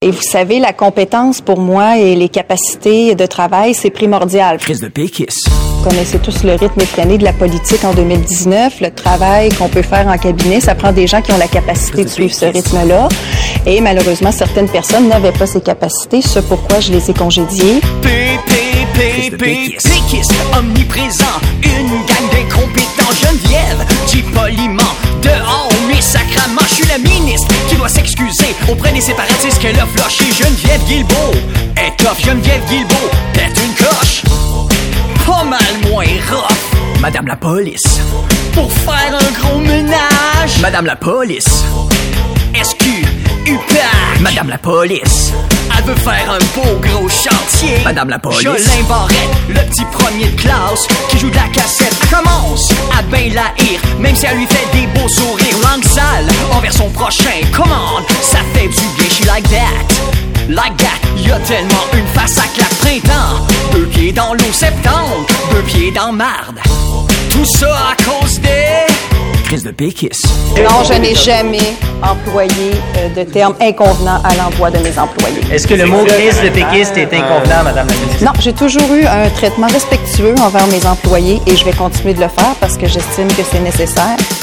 Et vous savez, la compétence pour moi et les capacités de travail, c'est primordial. Crise de péquiste. Vous connaissez tous le rythme effréné de la politique en 2019. Le travail qu'on peut faire en cabinet, ça prend des gens qui ont la capacité de suivre ce rythme-là. Et malheureusement, certaines personnes n'avaient pas ces capacités, ce pourquoi je les ai congédiés. Péquiste, omniprésent, une gang d'incompétents. Geneviève, dit poliment, dehors, mais sacrament, je suis la ministre qui doit s'excuser auprès des séparatistes qu'elle a floché. Geneviève Guilbeault est tough, Geneviève Guilbeault pète une coche. Pas mal moins rough, Madame la police, pour faire un gros ménage. Madame la police, SQ, UPAC, Madame la police, elle veut faire un beau gros chantier. Madame la police, Jolin Barrette, le petit premier de classe qui joue de la cassette. Elle commence à ben la haïr, même si elle lui fait des beaux sourires. Langue sale envers son prochain, come on, ça fait du bien. She like that, like that. Y'a tellement une face à claque. Printemps, 2 pieds dans l'eau. Septembre, 2 pieds dans marde. Tout ça à cause des crises de péquiste. Non, je n'ai jamais employé de termes inconvenants à l'emploi de mes employés. Est-ce que le mot crise de péquiste est inconvenant, Madame la ministre? Non, j'ai toujours eu un traitement respectueux envers mes employés et je vais continuer de le faire parce que j'estime que c'est nécessaire.